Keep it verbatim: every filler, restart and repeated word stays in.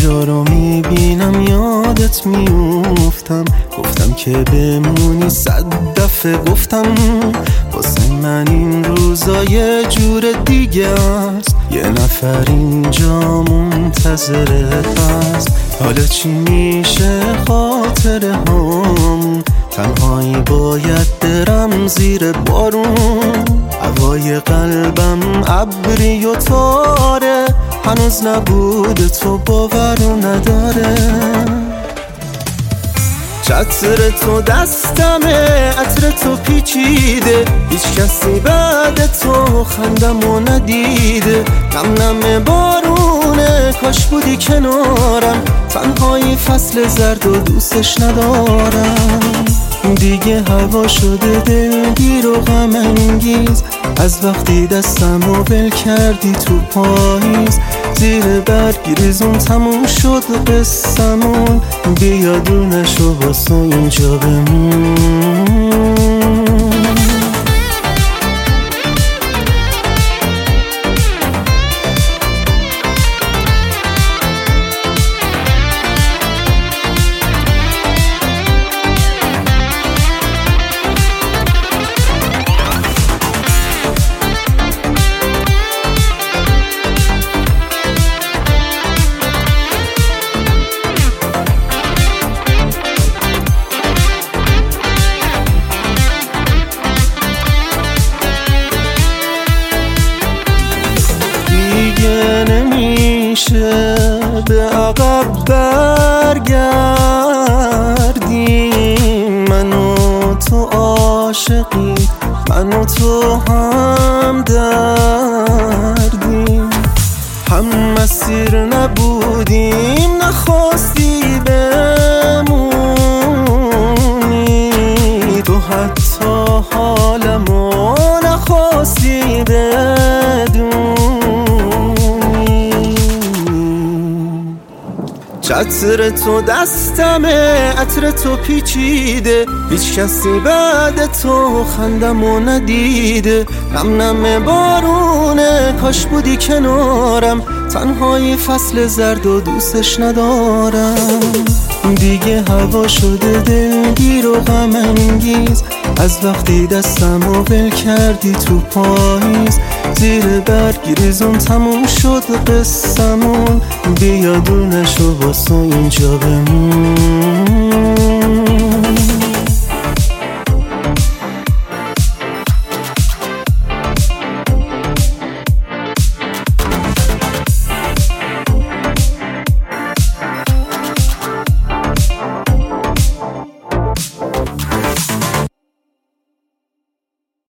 اینجا رو میبینم یادت میوفتم، گفتم که بمونی صد دفعه گفتم، واسه من این روزا یه جور دیگه است، یه نفر اینجا منتظرت هست. حالا چی میشه خاطره هامون؟ تنهایی باید برم زیر بارون، هوای قلبم ابری و تاره، هنوز نبود تو باورو نداره. چتر تو دستمه، عطر تو پیچیده، هیچ کسی بعد تو خندمو ندیده. نم نم بارونه، کاش بودی کنارم، تنهایی فصل زرد و دوستش ندارم. دیگه هوا شده دلگیر و غم انگیز، از وقتی دستمو ول کردی تو پاییز. زیر برگ ریزون تموم شد قصمون، بیا دونشو واسه اینجا بمون. به عقب برگردیم، من و تو عاشقی، من و تو هم دردیم، هم مسیر نبودیم، نخواستی بمونی، تو حتی حالمو نخواستی بدونی. چتر تو دستمه، عطر تو پیچیده، هیچ کسی بعد تو خندمو ندیده. نم نم بارونه، کاش بودی کنارم، تنهایی فصل زرد و دوستش ندارم. دیگه هوا شده دلگیر و غم انگیز، از وقتی دستمو ول کردی تو پاییز. زیر برگ ریزون تموم شد قصمون، بیا دونشو واسه اینجا بمون.